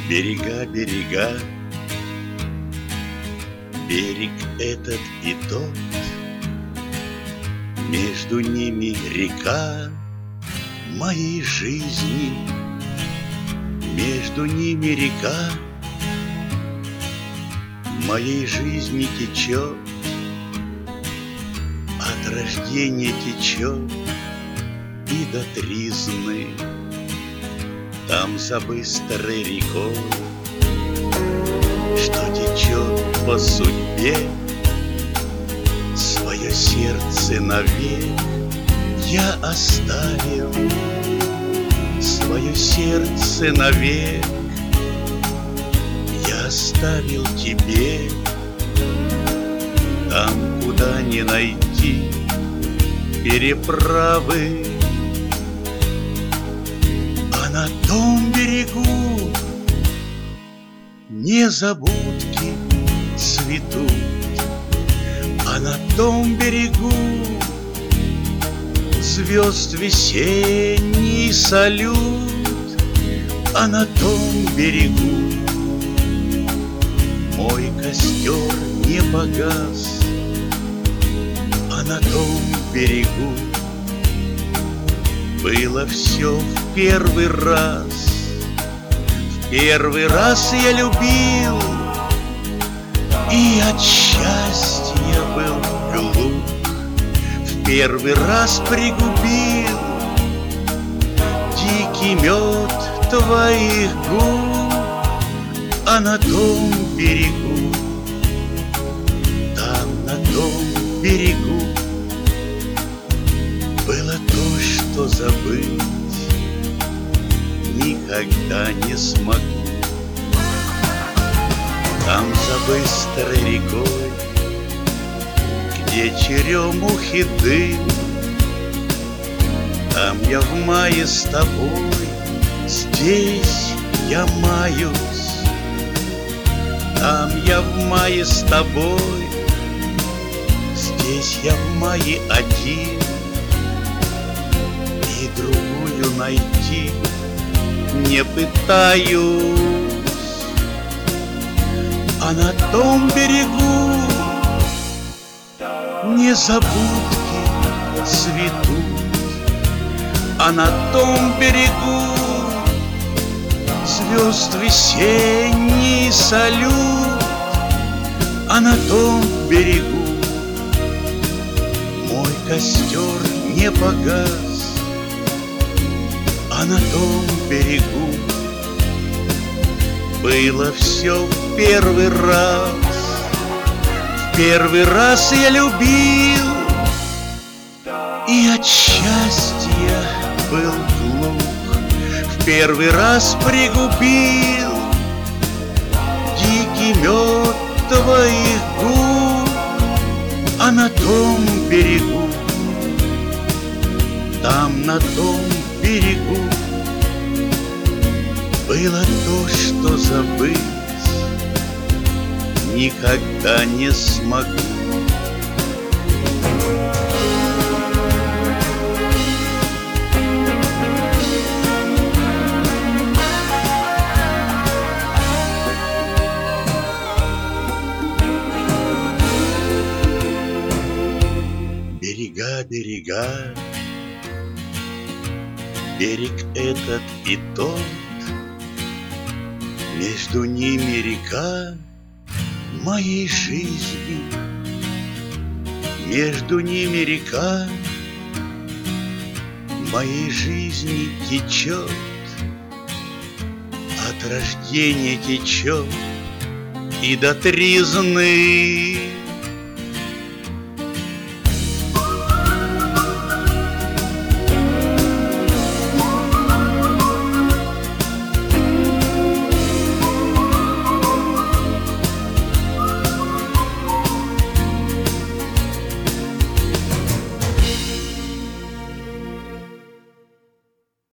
Берега, берега, берег этот и тот, между ними река моей жизни, между ними река моей жизни течет, от рождения течет и до тризны. Там за быстрой рекой, что течет по судьбе, свое сердце навек я оставил, свое сердце навек я оставил тебе. Там, куда не найти переправы, а на том берегу незабудки цветут, а на том берегу звезд весенний салют, а на том берегу мой костер не погас, а на том берегу было все в первый раз. В первый раз я любил и от счастья был глуп. В первый раз пригубил дикий мед твоих губ, а на том берегу, там на том берегу было то, что забыть никогда не смогу. Там за быстрой рекой, где черемухи дым, там я в мае с тобой, здесь я маюсь. Там я в мае с тобой, здесь я в мае один, и другую найти не пытаюсь. А на том берегу незабудки цветут, а на том берегу звезд весенний салют, а на том берегу мой костер не погас, а на том берегу было все в первый раз. В первый раз я любил и от счастья был глух. В первый раз пригубил дикий мед твоих губ, а на том берегу, там на том берегу было то, что забыть никогда не смогу. Берега, берега, берег этот и тот, между ними река моей жизни, между ними река моей жизни течет, от рождения течет и до тризны.